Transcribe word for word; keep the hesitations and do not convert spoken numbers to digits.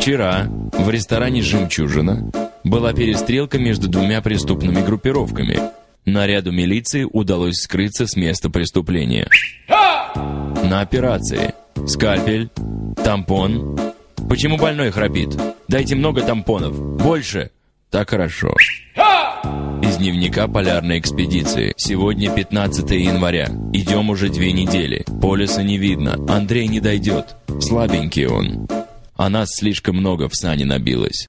Вчера в ресторане «Жемчужина» была перестрелка между двумя преступными группировками. Наряду милиции удалось скрыться с места преступления. На операции скальпель, тампон. Почему больной храпит? Дайте много тампонов. Больше. Так хорошо. Из дневника полярной экспедиции. Сегодня пятнадцатое января. Идем уже две недели. Полюса не видно. Андрей не дойдет. Слабенький он. А нас слишком много в сани набилось.